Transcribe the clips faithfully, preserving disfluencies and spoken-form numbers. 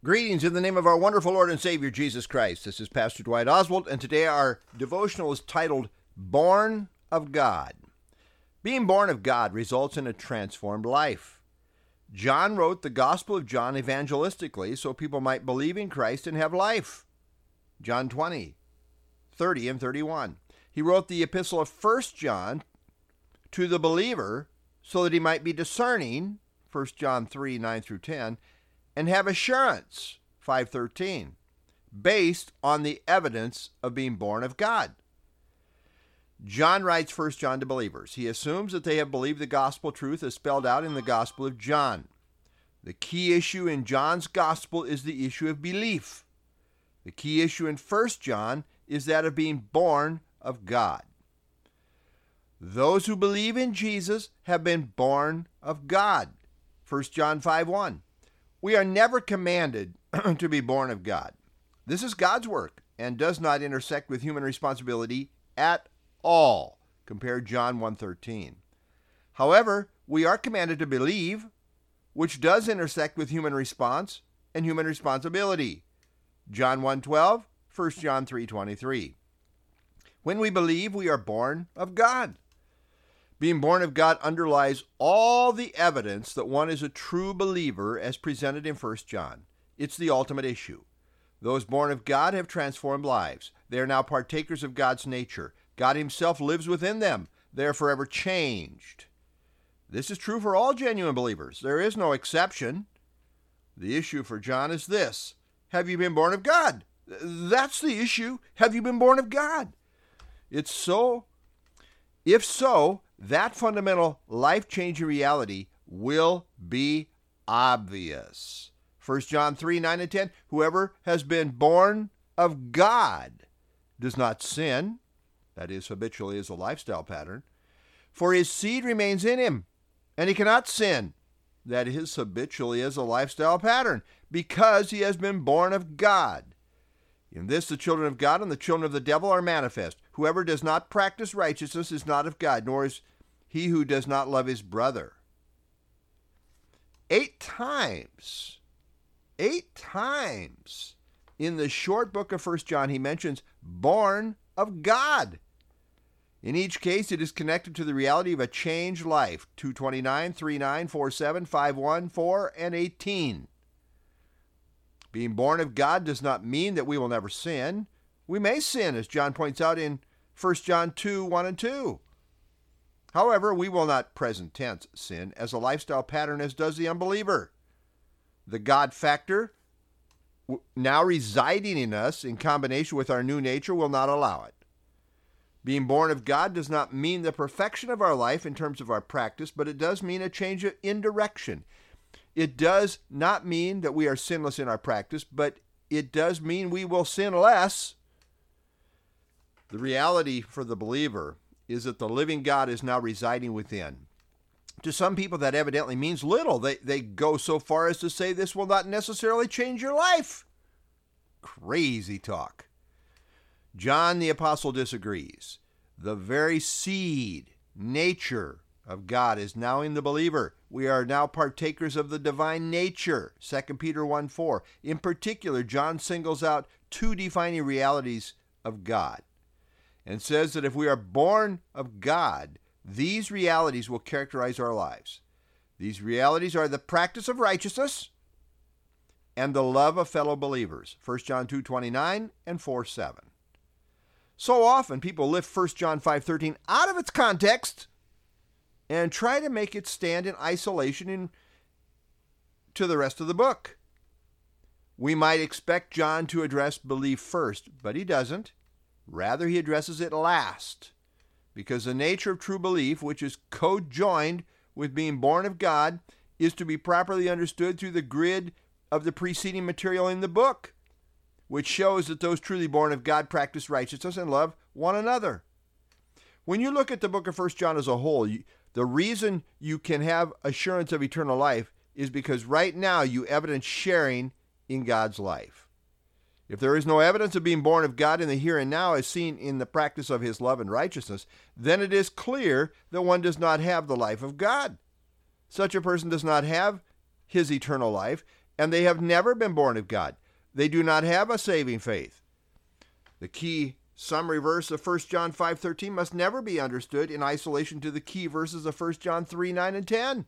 Greetings in the name of our wonderful Lord and Savior, Jesus Christ. This is Pastor Dwight Oswald, and today our devotional is titled, Born of God. Being born of God results in a transformed life. John wrote the Gospel of John evangelistically so people might believe in Christ and have life. John twenty, thirty and thirty-one. He wrote the epistle of First John to the believer so that he might be discerning, First John three, nine through ten, and have assurance, five thirteen, based on the evidence of being born of God. John writes First John to believers. He assumes that they have believed the gospel truth as spelled out in the Gospel of John. The key issue in John's gospel is the issue of belief. The key issue in First John is that of being born of God. Those who believe in Jesus have been born of God, First John five one. We are never commanded to be born of God. This is God's work and does not intersect with human responsibility at all, compare John one thirteen. However, we are commanded to believe, which does intersect with human response and human responsibility, John one twelve, First John three twenty-three. When we believe, we are born of God. Being born of God underlies all the evidence that one is a true believer as presented in First John. It's the ultimate issue. Those born of God have transformed lives. They are now partakers of God's nature. God himself lives within them. They are forever changed. This is true for all genuine believers. There is no exception. The issue for John is this: have you been born of God? That's the issue. Have you been born of God? It's so. If so, that fundamental life-changing reality will be obvious. First John three, nine and ten, whoever has been born of God does not sin, that is, habitually is a lifestyle pattern, for his seed remains in him, and he cannot sin, that is, habitually is a lifestyle pattern, because he has been born of God. In this, the children of God and the children of the devil are manifest. Whoever does not practice righteousness is not of God, nor is he who does not love his brother. Eight times, eight times in the short book of First John, he mentions born of God. In each case, it is connected to the reality of a changed life, two twenty-nine, three nine, four seven, five one, four, and eighteen. Being born of God does not mean that we will never sin. We may sin, as John points out in First John two, one and two. However, we will not present tense sin as a lifestyle pattern as does the unbeliever. The God factor now residing in us in combination with our new nature will not allow it. Being born of God does not mean the perfection of our life in terms of our practice, but it does mean a change in direction. It does not mean that we are sinless in our practice, but it does mean we will sin less. The reality for the believer is that the living God is now residing within. To some people, that evidently means little. They, they go so far as to say this will not necessarily change your life. Crazy talk. John the Apostle disagrees. The very seed, nature of God is now in the believer. We are now partakers of the divine nature, Second Peter one four. In particular, John singles out two defining realities of God and says that if we are born of God, these realities will characterize our lives. These realities are the practice of righteousness and the love of fellow believers, First John two twenty-nine and four seven. So often people lift First John five thirteen out of its context and try to make it stand in isolation in, to the rest of the book. We might expect John to address belief first, but he doesn't. Rather, he addresses it last, because the nature of true belief, which is co-joined with being born of God, is to be properly understood through the grid of the preceding material in the book, which shows that those truly born of God practice righteousness and love one another. When you look at the book of First John as a whole, you, the reason you can have assurance of eternal life is because right now you evidence sharing in God's life. If there is no evidence of being born of God in the here and now as seen in the practice of his love and righteousness, then it is clear that one does not have the life of God. Such a person does not have his eternal life, and they have never been born of God. They do not have a saving faith. The key summary verse of First John five thirteen must never be understood in isolation to the key verses of First John three nine and ten.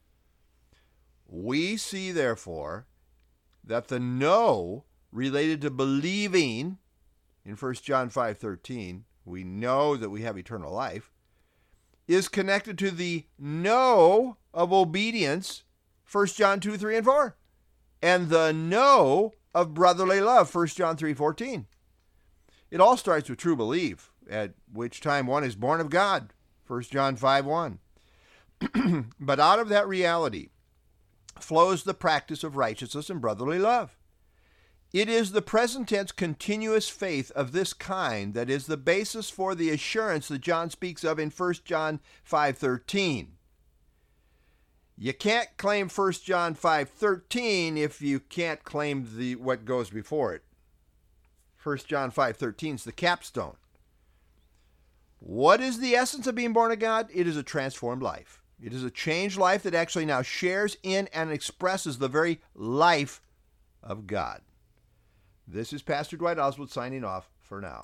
We see, therefore, that the know related to believing in First John five thirteen, we know that we have eternal life, is connected to the know of obedience, First John two, three, and four, and the know of brotherly love, First John three fourteen. It all starts with true belief, at which time one is born of God, First John five one. But out of that reality flows the practice of righteousness and brotherly love. It is the present tense continuous faith of this kind that is the basis for the assurance that John speaks of in First John five thirteen. You can't claim First John five thirteen if you can't claim the what goes before it. First John five thirteen is the capstone. What is the essence of being born of God? It is a transformed life. It is a changed life that actually now shares in and expresses the very life of God. This is Pastor Dwight Oswald signing off for now.